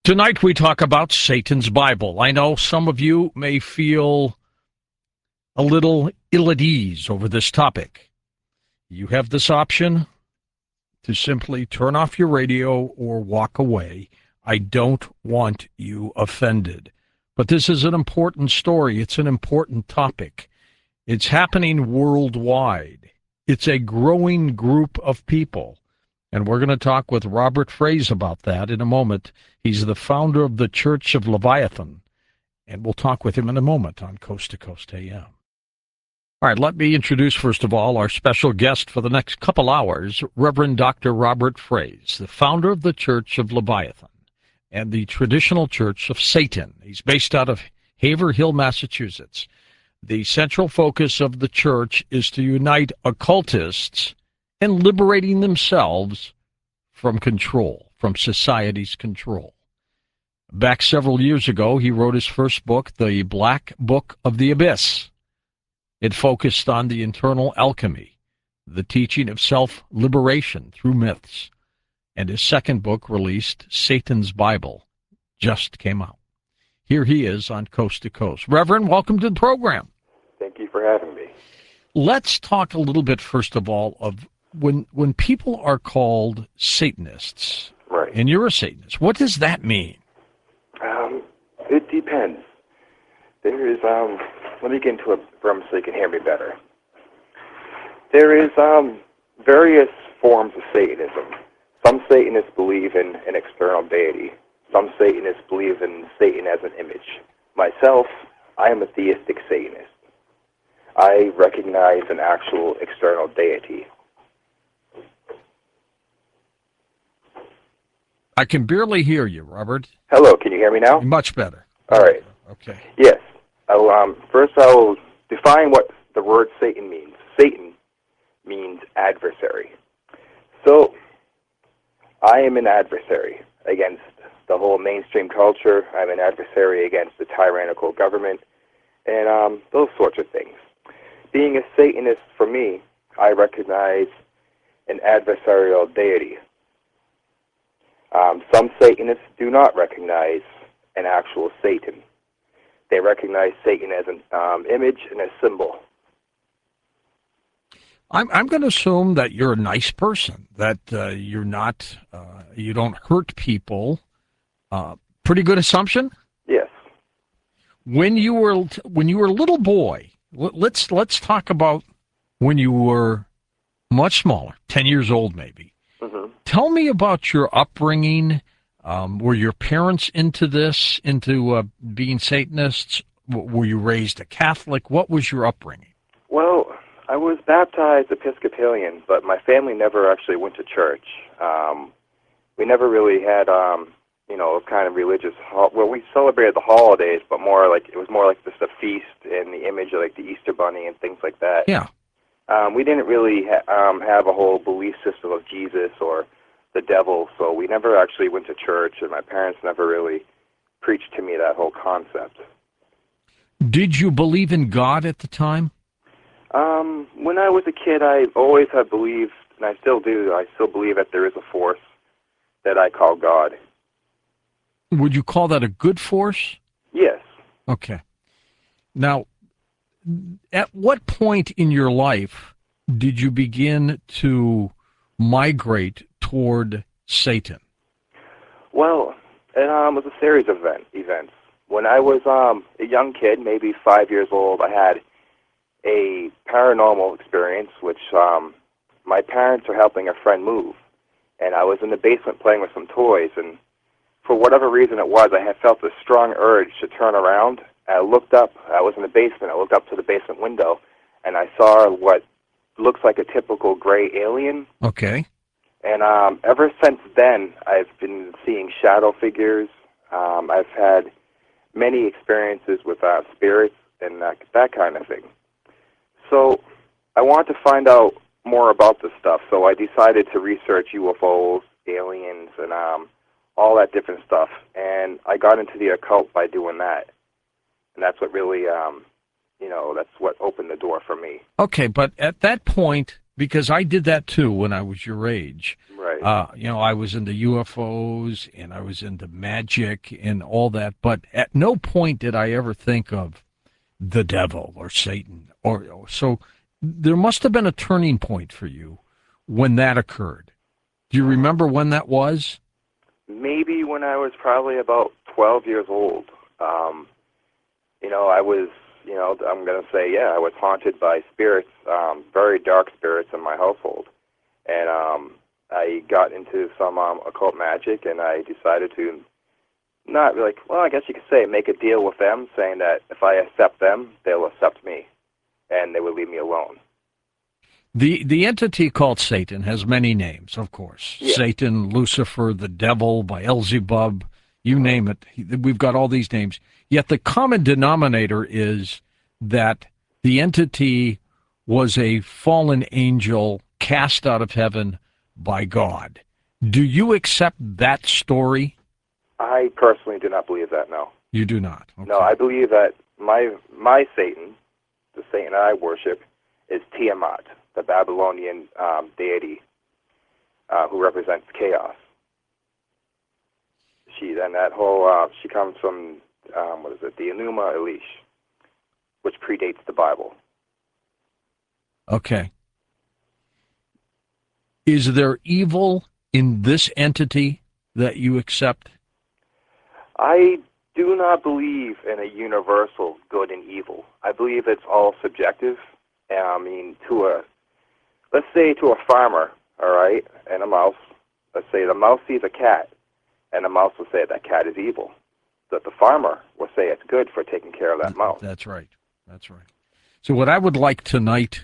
Tonight we talk about Satan's Bible. I know some of you may feel a little ill at ease over this topic. You have this option to simply turn off your radio or walk away. I don't want you offended. But this is an important story. It's an important topic. It's happening worldwide. It's a growing group of people. And we're going to talk with Robert Fries about that in a moment. He's the founder of the Church of Leviathan. And we'll talk with him in a moment on Coast to Coast AM. All right, let me introduce, first of all, our special guest for the next couple hours, Reverend Dr. Robert Fries, the founder of the Church of Leviathan and the Traditional Church of Satan. He's based out of Haverhill, Massachusetts. The central focus of the church is to unite occultists and liberating themselves from control, from society's control. Back several years ago, he wrote his first book, The Black Book of the Abyss. It focused on the internal alchemy, the teaching of self-liberation through myths. And his second book, released, Satan's Bible, just came out. Here he is on Coast to Coast. Reverend, welcome to the program. Thank you for having me. Let's talk a little bit, first of all, of when people are called Satanists, right? And you're a Satanist, what does that mean? It depends. There is, let me get into a room so you can hear me better. There is various forms of Satanism. Some Satanists believe in an external deity. Some Satanists believe in Satan as an image. Myself, I am a theistic Satanist. I recognize an actual external deity. I can barely hear you, Robert. Hello, can you hear me now? Much better. All right. Okay. Yes. First I will define what the word Satan means. Satan means adversary. So, I am an adversary against the whole mainstream culture. I'm an adversary against the tyrannical government and those sorts of things. Being a Satanist, for me, I recognize an adversarial deity. Some Satanists do not recognize an actual Satan. They recognize Satan as an image and a symbol. I'm going to assume that you're a nice person, that you're not, you don't hurt people. Pretty good assumption? Yes. When you were a little boy, let's talk about when you were much smaller, 10 years old maybe. Mm-hmm. Tell me about your upbringing. Were your parents into this, into being Satanists? Were you raised a Catholic? What was your upbringing? Well, I was baptized Episcopalian, but my family never actually went to church. We never really had, kind of religious. We celebrated the holidays, but it was more like just a feast and the image of like the Easter Bunny and things like that. Yeah. We didn't really have a whole belief system of Jesus or the devil, so we never actually went to church, and my parents never really preached to me that whole concept. Did you believe in God at the time? When I was a kid, I always have believed, and I still do, I still believe that there is a force that I call God. Would you call that a good force? Yes. Okay. Now, at what point in your life did you begin to migrate toward Satan? Well, it was a series of events. When I was a young kid, maybe 5 years old, I had a paranormal experience, which my parents were helping a friend move. And I was in the basement playing with some toys, and for whatever reason it was, I had felt a strong urge to turn around. I looked up. I was in the basement. I looked up to the basement window, and I saw what looks like a typical gray alien. Okay. And ever since then, I've been seeing shadow figures. I've had many experiences with spirits and that kind of thing. So I wanted to find out more about this stuff, so I decided to research UFOs, aliens, and all that different stuff. And I got into the occult by doing that. And that's what really, that's what opened the door for me. Okay, but at that point, because I did that too when I was your age, right. Right. I was into UFOs and I was into magic and all that, but at no point did I ever think of the devil or Satan. So there must have been a turning point for you when that occurred. Do you remember when that was? Maybe when I was probably about 12 years old. I was, I'm going to say, yeah, I was haunted by spirits, very dark spirits in my household. And I got into some occult magic, and I decided to not really, well, I guess you could say, make a deal with them, saying that if I accept them, they'll accept me, and they will leave me alone. The entity called Satan has many names, of course. Yeah. Satan, Lucifer, the devil, Beelzebub, you name it. We've got all these names. Yet the common denominator is that the entity was a fallen angel cast out of heaven by God. Do you accept that story? I personally do not believe that, no. You do not? Okay. No, I believe that my Satan, the Satan I worship, is Tiamat, the Babylonian deity who represents chaos. She comes from, the Enuma Elish, which predates the Bible. Okay. Is there evil in this entity that you accept? I do not believe in a universal good and evil. I believe it's all subjective. Let's say to a farmer, all right, and a mouse. Let's say the mouse sees a cat, and the mouse will say that cat is evil. But the farmer will say it's good for taking care of that mouse. That's right. That's right. So what I would like tonight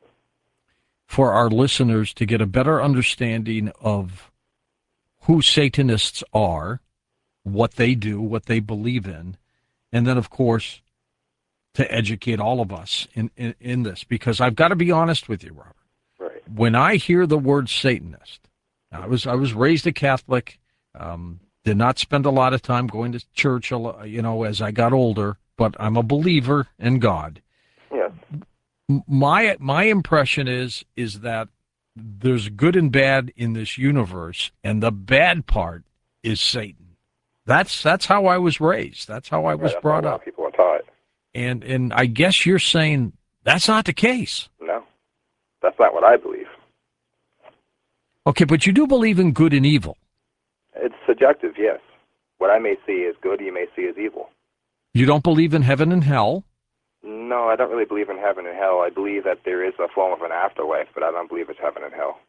for our listeners to get a better understanding of who Satanists are, what they do, what they believe in, and then, of course, to educate all of us in this. Because I've got to be honest with you, Robert. Right. When I hear the word Satanist, I was raised a Catholic, did not spend a lot of time going to church, as I got older, but I'm a believer in God. Yes. My impression is that there's good and bad in this universe, and the bad part is Satan. That's how I was raised. That's how I was brought up. People are taught. And I guess you're saying that's not the case. No, that's not what I believe. Okay, but you do believe in good and evil. It's subjective, yes. What I may see as good, you may see as evil. You don't believe in heaven and hell? No, I don't really believe in heaven and hell. I believe that there is a form of an afterlife, but I don't believe it's heaven and hell.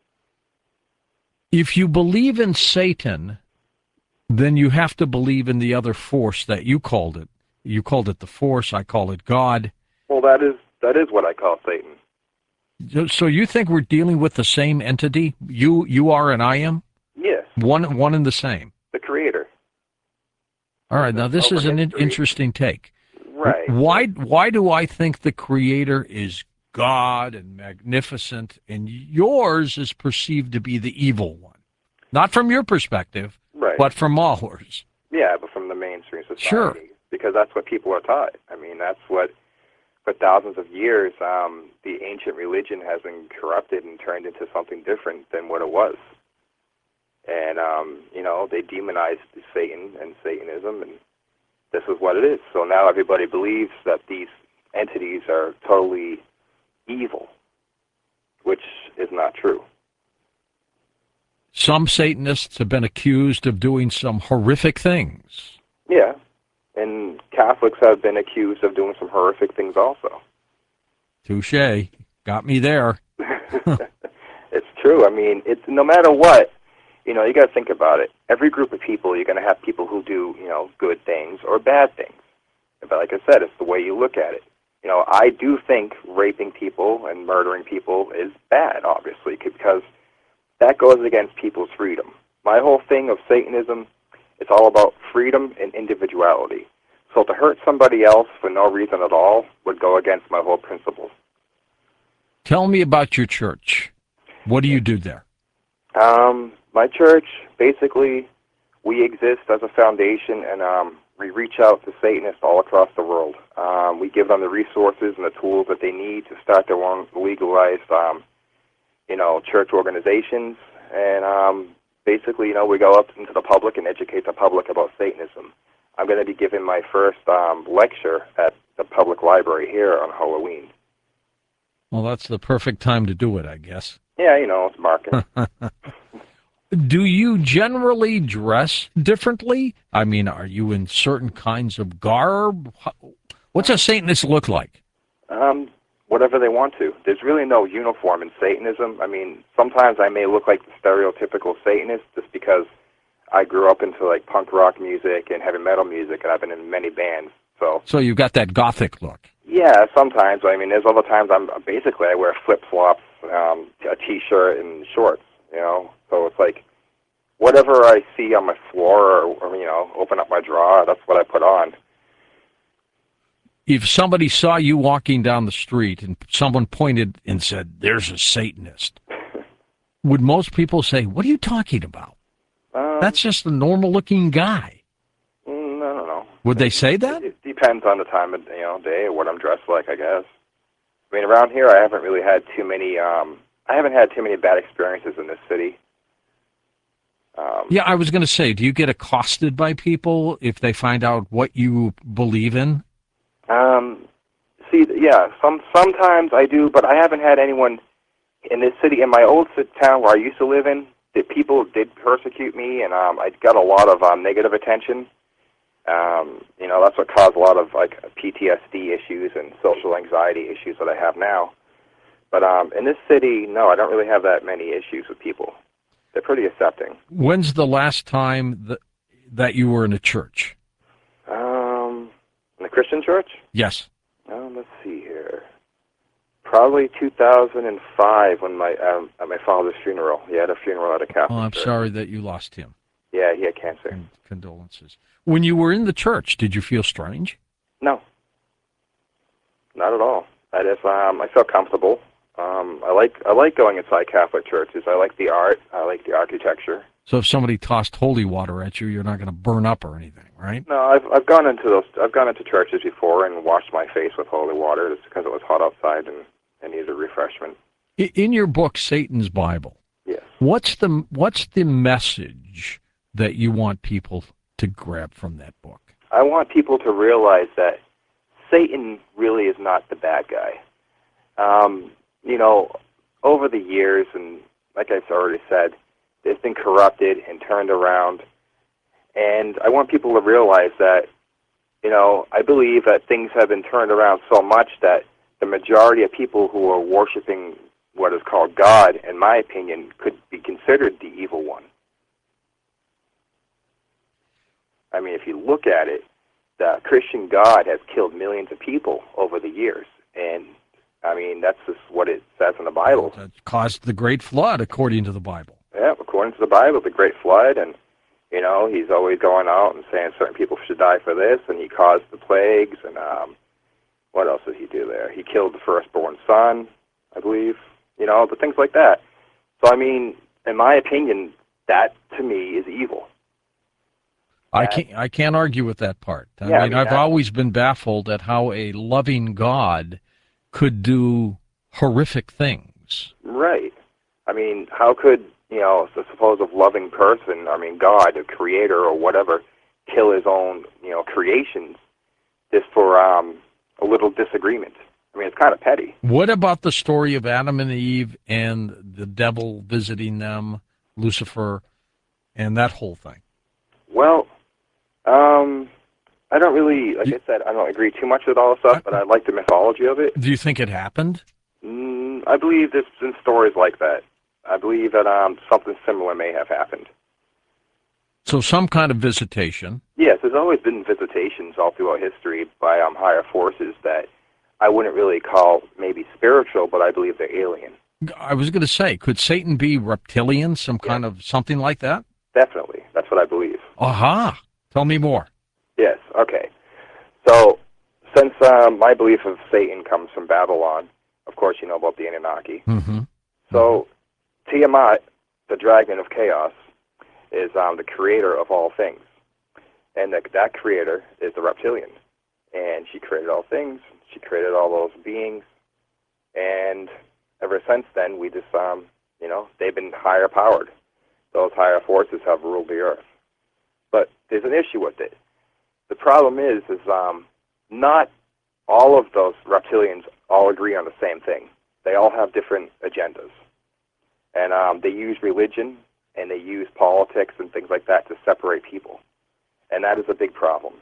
If you believe in Satan, then you have to believe in the other force that you called it. You called it the force, I call it God. Well, that is what I call Satan. So you think we're dealing with the same entity? You are and I am? Yes. One and the same. The Creator. All right, now this is an interesting take. Right. Why do I think the Creator is God and magnificent, and yours is perceived to be the evil one? Not from your perspective, right, but from ours. Yeah, but from the mainstream society. Sure. Because that's what people are taught. I mean, that's what, for thousands of years, the ancient religion has been corrupted and turned into something different than what it was. And, they demonized Satan and Satanism, and this is what it is. So now everybody believes that these entities are totally evil, which is not true. Some Satanists have been accused of doing some horrific things. Yeah, and Catholics have been accused of doing some horrific things also. Touché. Got me there. It's true. I mean, it's no matter what, you got to think about it. Every group of people, you're going to have people who do, good things or bad things. But like I said, it's the way you look at it. I do think raping people and murdering people is bad, obviously, because that goes against people's freedom. My whole thing of Satanism, it's all about freedom and individuality. So to hurt somebody else for no reason at all would go against my whole principles. Tell me about your church. What do you do there? My church, basically, we exist as a foundation, and we reach out to Satanists all across the world. We give them the resources and the tools that they need to start their own legalized, church organizations, and basically, we go up into the public and educate the public about Satanism. I'm going to be giving my first lecture at the public library here on Halloween. Well, that's the perfect time to do it, I guess. Yeah, it's marketing. Do you generally dress differently? I mean, are you in certain kinds of garb? What's a Satanist look like? Whatever they want to. There's really no uniform in Satanism. I mean, sometimes I may look like the stereotypical Satanist just because I grew up into like punk rock music and heavy metal music, and I've been in many bands. So you've got that gothic look. Yeah, sometimes. I mean, there's other times I wear flip flops, a t-shirt, and shorts. So it's like whatever I see on my floor, or open up my drawer, that's what I put on. If somebody saw you walking down the street and someone pointed and said, "There's a Satanist," would most people say, "What are you talking about? That's just a normal-looking guy"? I don't know. Would they say that? It depends on the time of day or what I'm dressed like, I guess. I mean, around here, I haven't really had too many. I haven't had too many bad experiences in this city. Yeah, I was going to say, do you get accosted by people if they find out what you believe in? Sometimes I do, but I haven't had anyone in this city. In my old town where I used to live in, that people did persecute me, and I got a lot of negative attention. That's what caused a lot of like PTSD issues and social anxiety issues that I have now. But in this city, no, I don't really have that many issues with people. They're pretty accepting. When's the last time that you were in a church? In a Christian church? Yes. Let's see here. Probably 2005 when at my father's funeral. He had a funeral at a Catholic Well, I'm church. sorry that you lost him. Yeah, he had cancer. Condolences. When you were in the church, did you feel strange? No. Not at all. I felt comfortable. I like going inside Catholic churches. I like the art. I like the architecture. So if somebody tossed holy water at you, you're not going to burn up or anything, right? No, I've gone into churches before and washed my face with holy water just because it was hot outside and I needed a refreshment. In your book, Satan's Bible, yes. What's the message that you want people to grab from that book? I want people to realize that Satan really is not the bad guy. Over the years, and like I've already said, it's been corrupted and turned around. And I want people to realize that, I believe that things have been turned around so much that the majority of people who are worshiping what is called God, in my opinion, could be considered the evil one. I mean, if you look at it, the Christian God has killed millions of people over the years. And, I mean, that's just what it says in the Bible. That caused the Great Flood, according to the Bible. Yeah, according to the Bible, the Great Flood, and, he's always going out and saying certain people should die for this, and he caused the plagues, and what else did he do there? He killed the firstborn son, I believe, but things like that. So, I mean, in my opinion, that, to me, is evil. I can't argue with that part. I mean, I've always been baffled at how a loving God could do horrific things. Right. I mean, how could, the supposed loving person, I mean, God, the creator or whatever, kill his own, creations just for a little disagreement? I mean, it's kind of petty. What about the story of Adam and Eve and the devil visiting them, Lucifer, and that whole thing? Well, I don't really, I said, I don't agree too much with all the stuff, but I like the mythology of it. Do you think it happened? I believe there's been stories like that. I believe that something similar may have happened. So some kind of visitation. Yes, there's always been visitations all throughout history by higher forces that I wouldn't really call maybe spiritual, but I believe they're alien. I was going to say, could Satan be reptilian, some kind of something like that? Definitely. That's what I believe. Aha. Tell me more. Yes, okay. So, since my belief of Satan comes from Babylon, of course you know about the Anunnaki. Mm-hmm. So, Tiamat, the dragon of chaos, is the creator of all things. And that creator is the reptilian. And she created all things. She created all those beings. And ever since then, we just, they've been higher powered. those higher forces have ruled the earth. But there's an issue with it. The problem is not all of those reptilians all agree on the same thing. They all have different agendas. And they use religion and they use politics and things like that to separate people. And that is a big problem.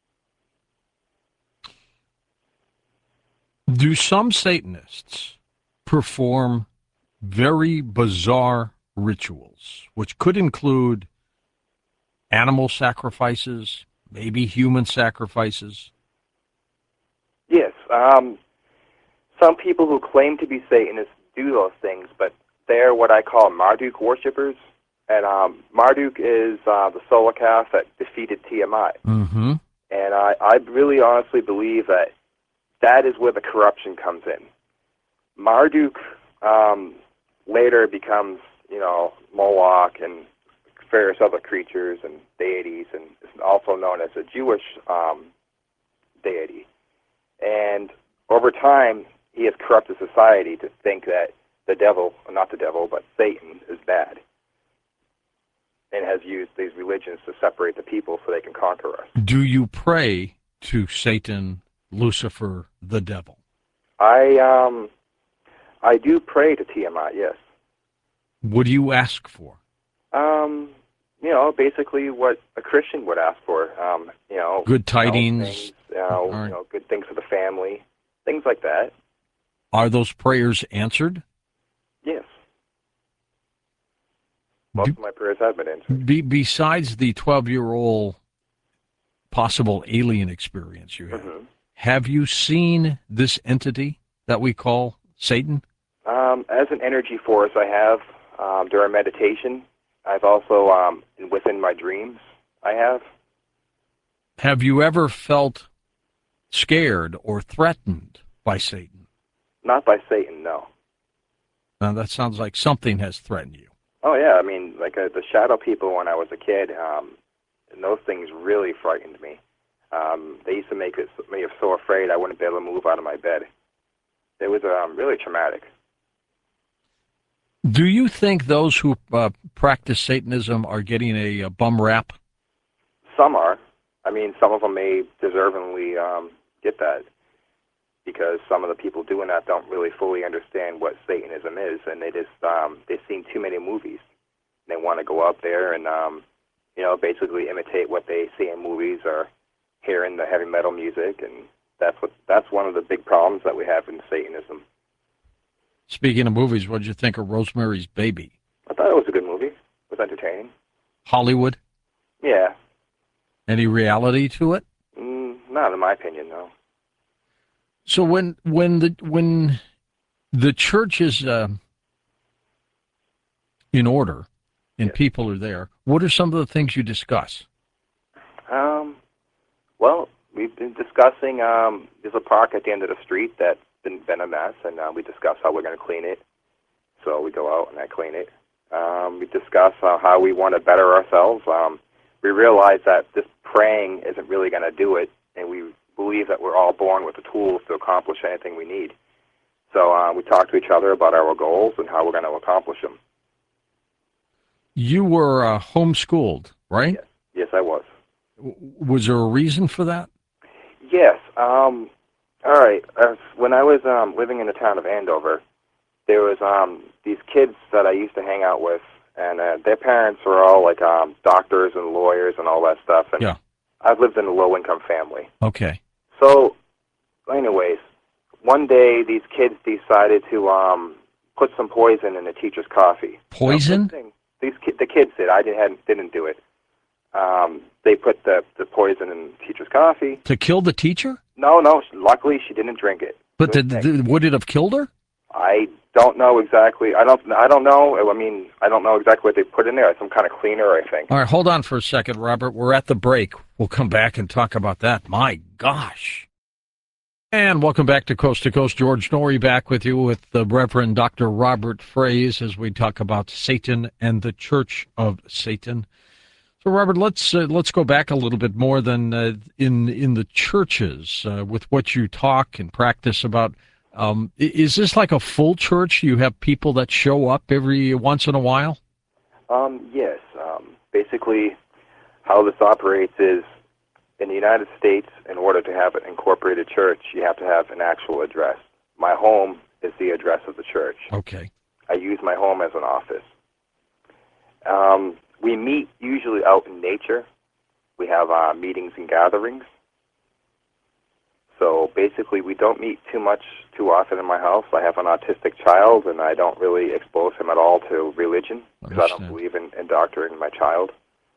Do some Satanists perform very bizarre rituals, which could include animal sacrifices, maybe human sacrifices? Yes. Some people who claim to be Satanists do those things, but they're what I call Marduk worshippers. And Marduk is the solar calf that defeated Tiamat. Mm-hmm. And I really honestly believe that is where the corruption comes in. Marduk later becomes, Moloch and various other creatures and deities, and is also known as a Jewish deity. And over time, he has corrupted society to think that the devil, not the devil, but Satan is bad, and has used these religions to separate the people so they can conquer us. Do you pray to Satan, Lucifer, the devil? I do pray to Tiamat, yes. What do you ask for? Basically what a Christian would ask for. Good tidings. Things, good things for the family, things like that. Are those prayers answered? Yes. Most of my prayers have been answered. Besides the 12-year-old possible alien experience you have, have you seen this entity that we call Satan? As an energy force, I have during meditation. I've also, within my dreams, I have. Have you ever felt scared or threatened by Satan? Not by Satan, no. Now, that sounds like something has threatened you. Oh, yeah. I mean, the shadow people when I was a kid, and those things really frightened me. They used to make me so afraid I wouldn't be able to move out of my bed. It was really traumatic. Do you think those who practice Satanism are getting a bum rap? Some are. I mean, some of them may deservingly get that, because some of the people doing that don't really fully understand what Satanism is, and they just they've seen too many movies. They want to go up there and basically imitate what they see in movies or hear in the heavy metal music, and that's one of the big problems that we have in Satanism. Speaking of movies, what did you think of Rosemary's Baby? I thought it was a good movie. It was entertaining. Hollywood? Yeah. Any reality to it? Not in my opinion, no. So when the church is in order and people are there, what are some of the things you discuss? Well, we've been discussing. There's a park at the end of the street that's been a mess, and we discuss how we're going to clean it. So we go out and I clean it. We discuss how we want to better ourselves. We realize that this praying isn't really going to do it, and we believe that we're all born with the tools to accomplish anything we need. So we talk to each other about our goals and how we're going to accomplish them. You were homeschooled, right? Yes, I was. Was there a reason for that? Yes. All right. When I was living in the town of Andover, there was these kids that I used to hang out with, and their parents were all like doctors and lawyers and all that stuff. And yeah. I've lived in a low-income family. Okay. So, anyways, one day these kids decided to put some poison in the teacher's coffee. Poison? The kids did. I didn't do it. They put the poison in the teacher's coffee. To kill the teacher? No. Luckily, she didn't drink it. But would it have killed her? I don't know exactly. I don't know. I mean, I don't know exactly what they put in there. Some kind of cleaner, I think. All right, hold on for a second, Robert. We're at the break. We'll come back and talk about that. My gosh. And welcome back to Coast. George Noory back with you with the Reverend Dr. Robert Fries as we talk about Satan and the Church of Satan. So, Robert, let's go back a little bit more than in the churches with what you talk and practice about. Is this like a full church? You have people that show up every once in a while? Yes. Basically, how this operates is in the United States, in order to have an incorporated church, you have to have an actual address. My home is the address of the church. Okay. I use my home as an office. We meet usually out in nature. We have meetings and gatherings. So basically, we don't meet too often in my house. I have an autistic child, and I don't really expose him at all to religion because I don't believe in indoctrinating my child.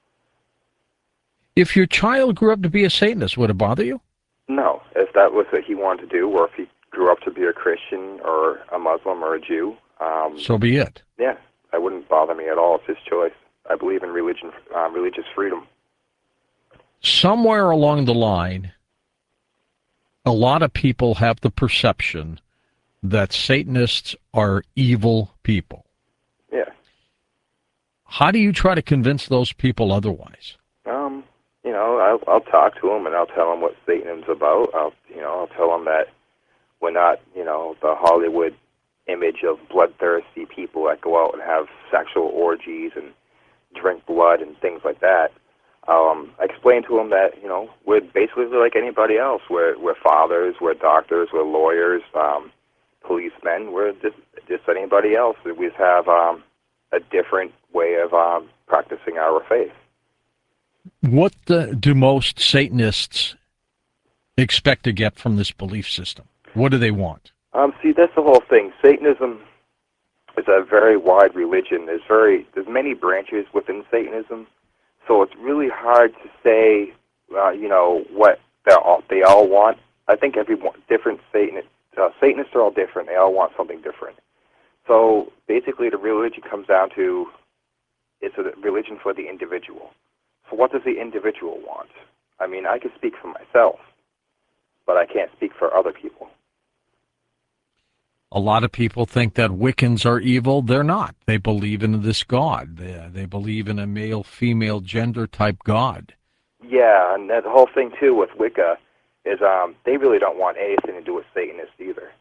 If your child grew up to be a Satanist, would it bother you? No, if that was what he wanted to do, or if he grew up to be a Christian or a Muslim or a Jew. So be it. Yeah, that wouldn't bother me at all. It's his choice. I believe in religious freedom. Somewhere along the line, a lot of people have the perception that Satanists are evil people. Yeah. How do you try to convince those people otherwise? I'll talk to them and I'll tell them what Satan's about. I'll tell them that we're not, the Hollywood image of bloodthirsty people that go out and have sexual orgies and drink blood and things like that. I explain to them that, we're basically like anybody else. We're fathers, we're doctors, we're lawyers, policemen. We're just anybody else. We just have a different way of practicing our faith. What do most Satanists expect to get from this belief system? What do they want? See, that's the whole thing. Satanism is a very wide religion. There's many branches within Satanism, so it's really hard to say, what they all want. I think Satanists are all different. They all want something different. So basically, the religion comes down to it's a religion for the individual. So what does the individual want? I mean, I can speak for myself, but I can't speak for other people. A lot of people think that Wiccans are evil. They're not. They believe in this God. They believe in a male-female gender type God. Yeah, and the whole thing, too, with Wicca is they really don't want anything to do with Satanists either.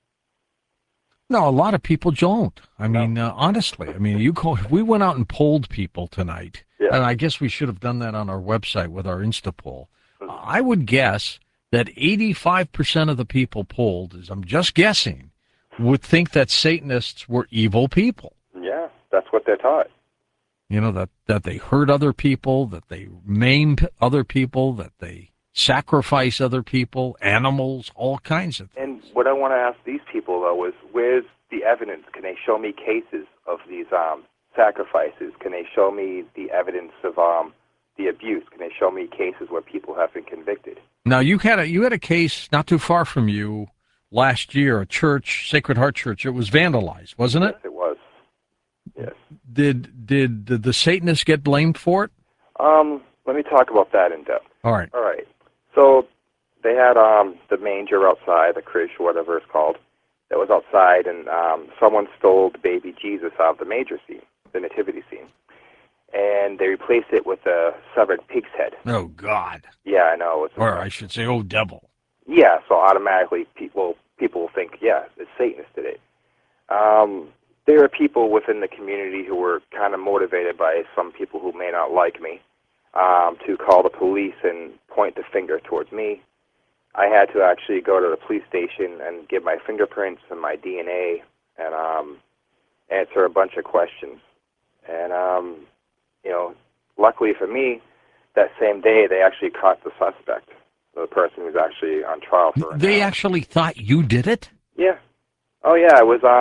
No, a lot of people don't. I mean, honestly, we went out and polled people tonight, and I guess we should have done that on our website with our Insta poll. I would guess that 85% of the people polled, as I'm just guessing, would think that Satanists were evil people. Yeah, that's what they're taught. That they hurt other people, that they maim other people, that they sacrifice other people, animals, all kinds of things. And what I want to ask these people, though, is where's the evidence? Can they show me cases of these sacrifices? Can they show me the evidence of the abuse? Can they show me cases where people have been convicted? Now, you had a case not too far from you last year, a church, Sacred Heart Church. It was vandalized, wasn't it? Yes, it was. Yes. Did the Satanists get blamed for it? Let me talk about that in depth. All right. So they had the manger outside, the creche, whatever it's called, that was outside, and someone stole the baby Jesus out of the manger scene, the nativity scene, and they replaced it with a severed pig's head. Oh, God. Yeah, I know. Or I should say, oh, devil. Yeah, so automatically people will think, yeah, the Satanists did it. There are people within the community who were kind of motivated by some people who may not like me to call the police and point the finger towards me. I had to actually go to the police station and give my fingerprints and my DNA and answer a bunch of questions. And, luckily for me, that same day they actually caught the suspect, the person who's actually on trial for it. They actually thought you did it? Yeah. Oh yeah, I was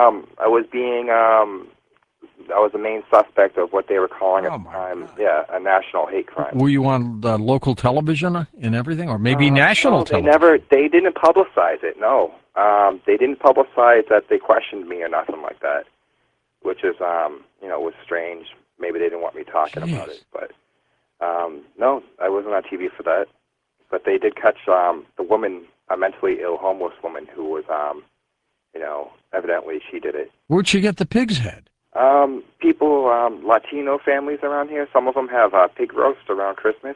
the main suspect of what they were calling at the time. God. Yeah, a national hate crime. Were you on the local television and everything, or maybe national television? They didn't publicize it. No, they didn't publicize that they questioned me or nothing like that, which is was strange. Maybe they didn't want me talking about it, but no, I wasn't on TV for that. But they did catch the woman, a mentally ill homeless woman who was, evidently she did it. Where'd she get the pig's head? People, Latino families around here, some of them have pig roast around Christmas.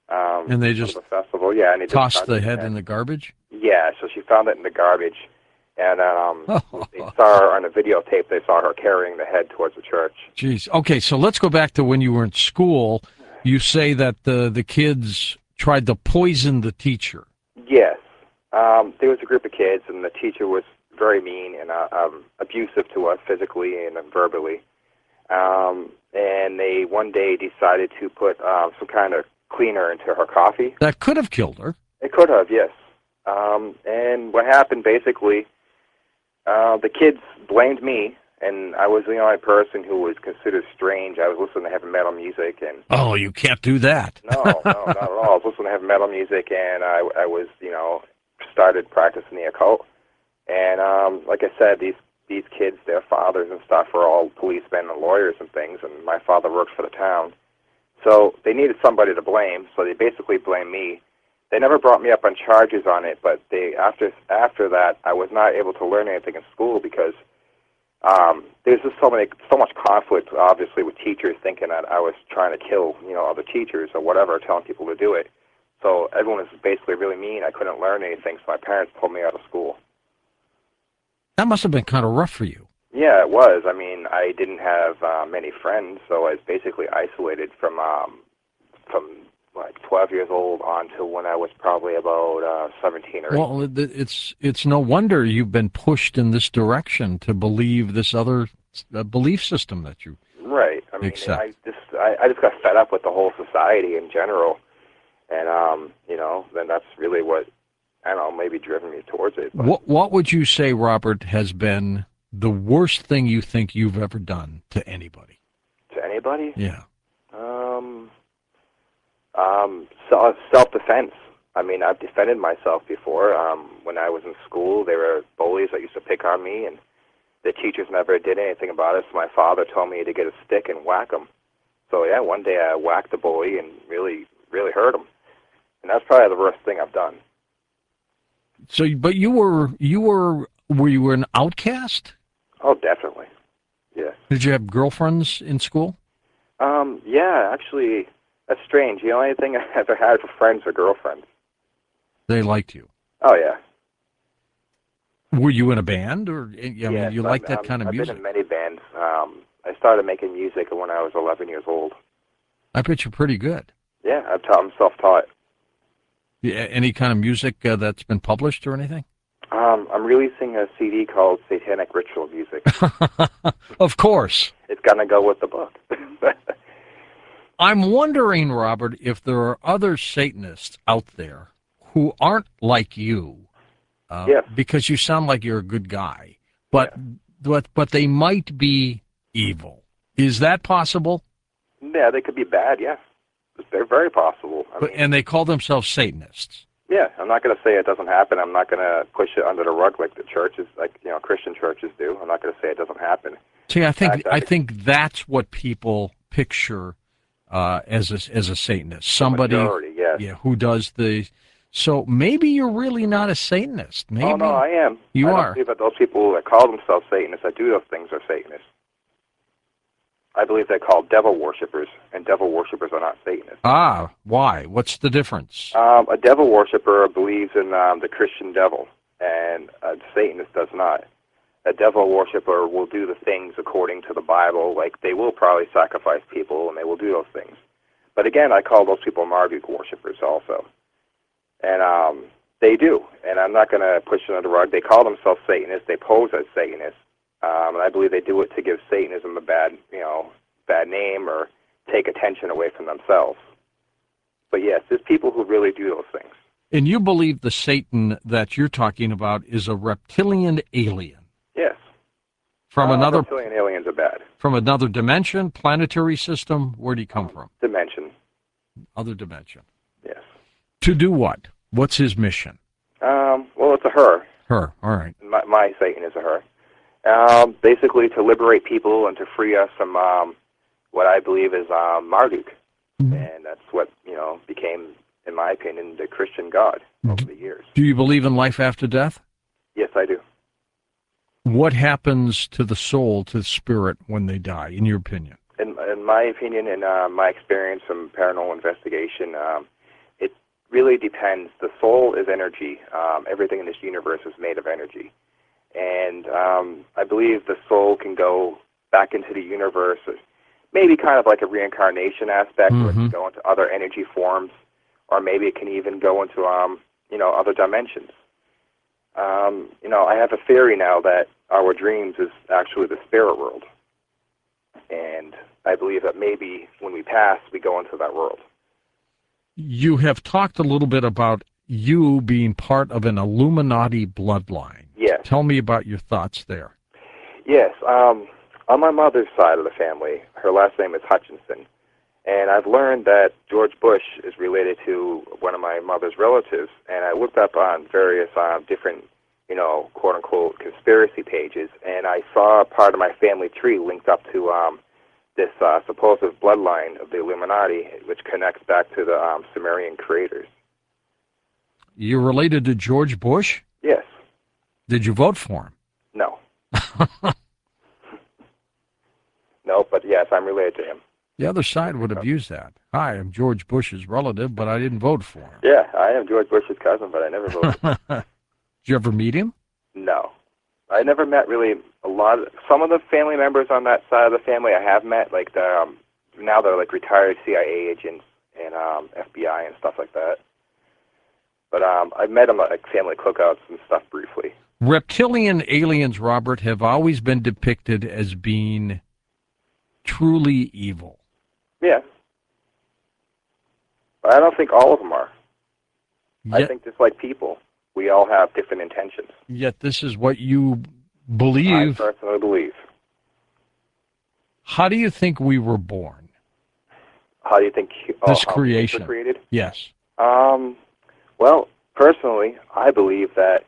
And they just festival, yeah, and they tossed the head in the garbage? Yeah, so she found it in the garbage, And they saw her on a videotape. They saw her carrying the head towards the church. Jeez. Okay, so let's go back to when you were in school. You say that the kids tried to poison the teacher. Yes. There was a group of kids, and the teacher was very mean and abusive to us physically and verbally. And they one day decided to put some kind of cleaner into her coffee. That could have killed her. It could have, yes. And what happened, basically, the kids blamed me, and I was the only person who was considered strange. I was listening to heavy metal music, and Oh, you can't do that. no, not at all. I was listening to heavy metal music, and I was, started practicing the occult. And like I said, these kids, their fathers and stuff, were all policemen and lawyers and things, and my father worked for the town. So they needed somebody to blame, so they basically blamed me. They never brought me up on charges on it, but after that, I was not able to learn anything in school because there's just so much conflict, obviously, with teachers thinking that I was trying to kill, other teachers or whatever, telling people to do it. So everyone was basically really mean. I couldn't learn anything, so my parents pulled me out of school. That must have been kind of rough for you. Yeah, it was. I mean, I didn't have many friends, so I was basically isolated from like 12 years old on to when I was probably about 17 or 18. Well, it's no wonder you've been pushed in this direction to believe this other belief system that you Right. I mean, accept. I just got fed up with the whole society in general, and then that's really what, I don't know, maybe driven me towards it. But What would you say, Robert, has been the worst thing you think you've ever done to anybody? to anybody, Yeah. self-defense. I mean, I've defended myself before. When I was in school, there were bullies that used to pick on me, and the teachers never did anything about it, so my father told me to get a stick and whack him. So, yeah, one day I whacked the bully and really, really hurt him. And that's probably the worst thing I've done. So, but were you an outcast? Oh, definitely. Yeah. Did you have girlfriends in school? Yeah, actually, that's strange. The only thing I ever had for friends were girlfriends. They liked you. Oh, yeah. Were you in a band, or I mean, you like that kind of I've music? been in many bands. I started making music when I was 11 years old. I bet you're pretty good. Yeah, I'm self-taught. Yeah, any kind of music that's been published or anything? I'm releasing a CD called Satanic Ritual Music. Of course. It's gonna go with the book. I'm wondering, Robert, if there are other Satanists out there who aren't like you, Yes. because you sound like you're a good guy, but they might be evil. Is that possible? Yeah, they could be bad. Yeah, they're very possible. I mean, And they call themselves Satanists. yeah, I'm not going to say it doesn't happen. I'm not going to push it under the rug like the churches, like Christian churches do. I'm not going to say it doesn't happen. See, I think that's what people picture as a Satanist. Somebody, The majority, yes. yeah, who does the. So maybe you're really not a Satanist. Maybe Oh no, I am. You I don't are. believe that those people that call themselves Satanists that do those things are Satanists. I believe they're called devil worshippers, and devil worshippers are not Satanists. Ah, why? What's the difference? A devil worshipper believes in the Christian devil, and a Satanist does not. A devil worshiper will do the things according to the Bible, like they will probably sacrifice people, and they will do those things. But again, I call those people Marduk worshippers also. And they do, and I'm not going to push it under the rug. They call themselves Satanists. They pose as Satanists. And I believe they do it to give Satanism a bad name or take attention away from themselves. But yes, there's people who really do those things. And you believe the Satan that you're talking about is a reptilian alien Yes. from another Reptilian aliens are bad. from another dimension, planetary system. Where do you come from? Dimension. Other dimension. Yes. To do what? What's his mission? Well, it's a her. Her. All right. My Satan is a her. Basically to liberate people and to free us from what I believe is Marduk. And that's what, became, in my opinion, the Christian God over the years. Do you believe in life after death? Yes, I do. What happens to the soul, to the spirit, when they die, in your opinion? In my opinion and my experience from paranormal investigation, it really depends. The soul is energy. Everything in this universe is made of energy. and I believe the soul can go back into the universe, or maybe kind of like a reincarnation aspect, where it can go into other energy forms, or maybe it can even go into other dimensions. I have a theory now that our dreams is actually the spirit world, and I believe that maybe when we pass, we go into that world. You have talked a little bit about you being part of an Illuminati bloodline. Yes. Tell me about your thoughts there. Yes. On my mother's side of the family, her last name is Hutchinson, and I've learned that George Bush is related to one of my mother's relatives, and I looked up on various different, quote-unquote conspiracy pages, and I saw part of my family tree linked up to this supposed bloodline of the Illuminati, which connects back to the Sumerian creators. You're related to George Bush? Yes. Did you vote for him? No. No, but yes, I'm related to him. The other side would have used that. Hi, I'm George Bush's relative, but I didn't vote for him. Yeah, I am George Bush's cousin, but I never voted. Did you ever meet him? No. I never met really some of the family members on that side of the family I have met, like now they're like retired CIA agents and FBI and stuff like that. But I've met them at like family cookouts and stuff briefly. Reptilian aliens, Robert, have always been depicted as being truly evil. Yeah. But I don't think all of them are. I think just like people, we all have different intentions. Yet this is what you believe. I personally believe. How do you think we were born? How do you think this how creation we were created? Yes. Well, personally, I believe that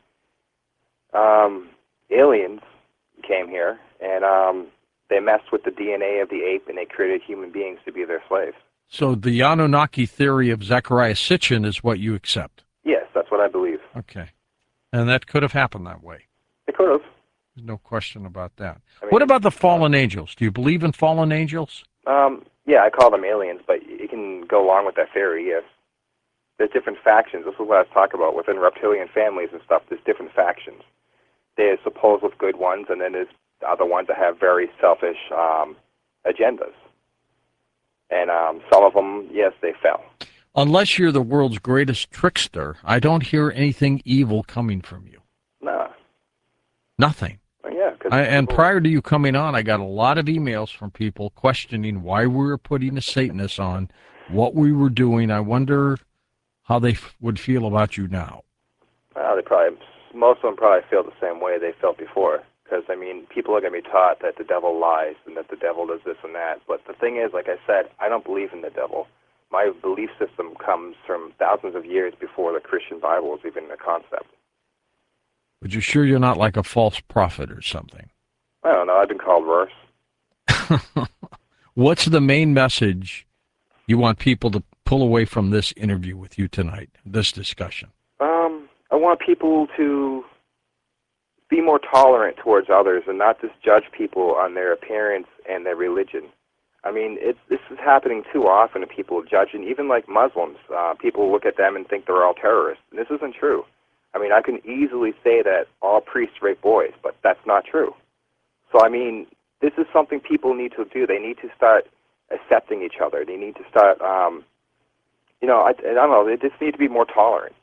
aliens came here and they messed with the DNA of the ape and they created human beings to be their slaves. So the Anunnaki theory of Zecharia Sitchin is what you accept? Yes, that's what I believe. Okay. And that could have happened that way. It could have. There's no question about that. I mean, what about the fallen angels? Do you believe in fallen angels? Yeah, I call them aliens, but you can go along with that theory, yes. There's different factions. This is what I was talking about within reptilian families and stuff. There's different factions. There's supposed good ones, and then there's other ones that have very selfish agendas. And some of them, yes, they fell. Unless you're the world's greatest trickster, I don't hear anything evil coming from you. No. Nothing. Well, yeah. And prior to you coming on, I got a lot of emails from people questioning why we were putting a Satanist on, what we were doing. I wonder how they would feel about you now. Well, most of them probably feel the same way they felt before. Because, I mean, people are going to be taught that the devil lies and that the devil does this and that. But the thing is, like I said, I don't believe in the devil. My belief system comes from thousands of years before the Christian Bible was even a concept. But you're sure you're not like a false prophet or something? I don't know. I've been called worse. What's the main message you want people to pull away from this interview with you tonight, this discussion? I want people to be more tolerant towards others and not just judge people on their appearance and their religion. I mean, this is happening too often to people judging, even like Muslims. People look at them and think they're all terrorists. And this isn't true. I mean, I can easily say that all priests rape boys, but that's not true. So, I mean, this is something people need to do. They need to start accepting each other. They need to start, I don't know, they just need to be more tolerant.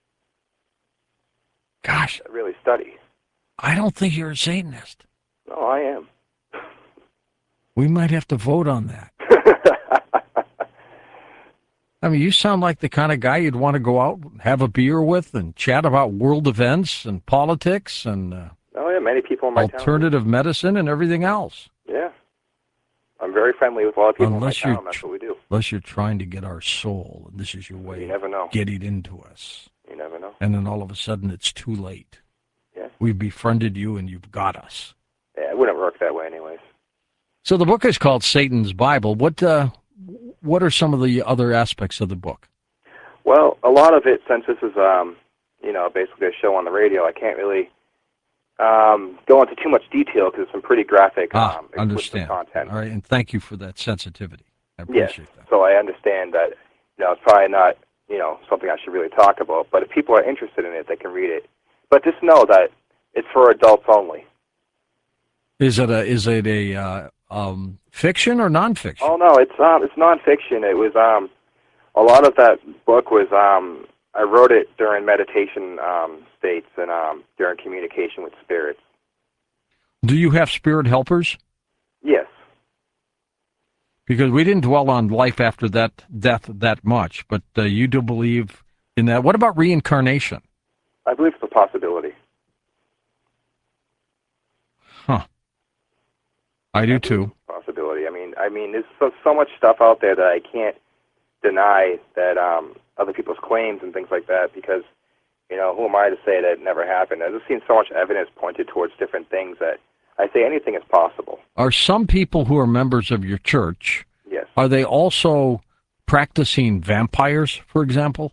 Gosh. Really study. I don't think you're a Satanist. No, I am. We might have to vote on that. I mean, you sound like the kind of guy you'd want to go out and have a beer with and chat about world events and politics and oh, yeah, many people in my alternative medicine and everything else. Yeah. I'm very friendly with a lot of people in my town. That's what we do. Unless you're trying to get our soul, and this is your way of getting into us. You never know. And then all of a sudden it's too late. Yeah. We've befriended you and you've got us. Yeah, it wouldn't work that way anyways. So the book is called Satan's Bible. What are some of the other aspects of the book? Well, a lot of it, since this is basically a show on the radio, I can't really go into too much detail because it's some pretty graphic explicit content. All right, and thank you for that sensitivity. I appreciate that. So I understand that it's probably not something I should really talk about, but if people are interested in it, they can read it. But just know that It's for adults only. Is it a fiction or nonfiction? Oh no, it's nonfiction. It was a lot of that book was I wrote it during meditation states and during communication with spirits. Do you have spirit helpers? Yes. Because we didn't dwell on life after that death that much, but you do believe in that. What about reincarnation? I believe it's a possibility. Huh. I do too. Possibility. I mean, there's so much stuff out there that I can't deny that other people's claims and things like that. Because, you know, who am I to say that it never happened? I've just seen so much evidence pointed towards different things that I say anything is possible. Are some people who are members of your church? Yes. Are they also practicing vampires, for example?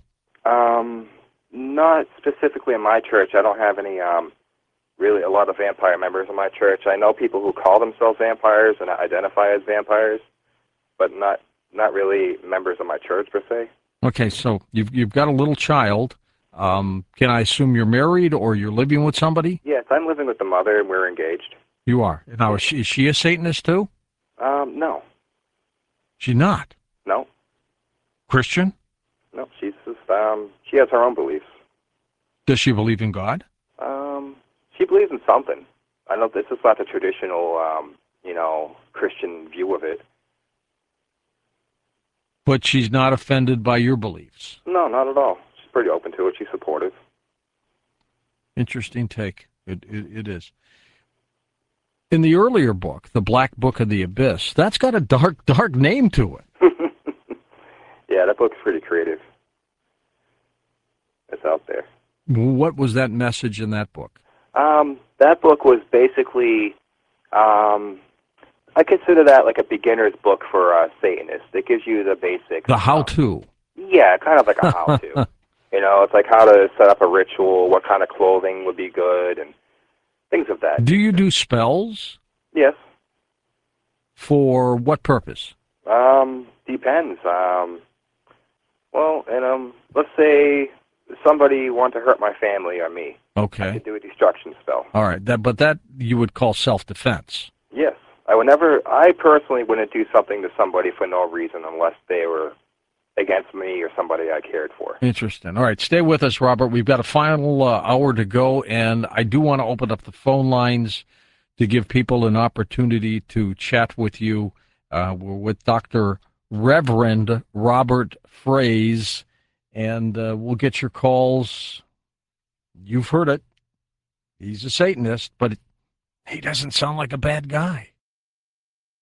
Not specifically in my church. I don't have any really a lot of vampire members in my church. I know people who call themselves vampires and identify as vampires, but not really members of my church per se. Okay, so you've got a little child. Can I assume you're married or you're living with somebody? Yes, I'm living with the mother and we're engaged. You are. Now, is she a Satanist too? No. She's not. No. Christian? No, she's just, she has her own beliefs. Does she believe in God? She believes in something. I know this is not the traditional, Christian view of it. But she's not offended by your beliefs? No, not at all. She's pretty open to it. She's supportive. Interesting take. It is. In the earlier book, The Black Book of the Abyss, that's got a dark name to it. Yeah, that book's pretty creative. It's out there. What was that message in that book? That book was basically, I consider that like a beginner's book for Satanists. It gives you the basics. The how-to. Yeah, kind of like a how-to. You know, it's like how to set up a ritual, what kind of clothing would be good, and things of that. Do you do spells? Yes. For what purpose? Depends. Let's say somebody wanted to hurt my family or me. Okay. I could do a destruction spell. All right. But that you would call self-defense. Yes. I personally wouldn't do something to somebody for no reason unless they were against me or somebody I cared for. Interesting. All right. Stay with us, Robert. We've got a final hour to go, and I do want to open up the phone lines to give people an opportunity to chat with you. We're with Dr. Reverend Robert Fries, and we'll get your calls. You've heard it. He's a Satanist, but he doesn't sound like a bad guy.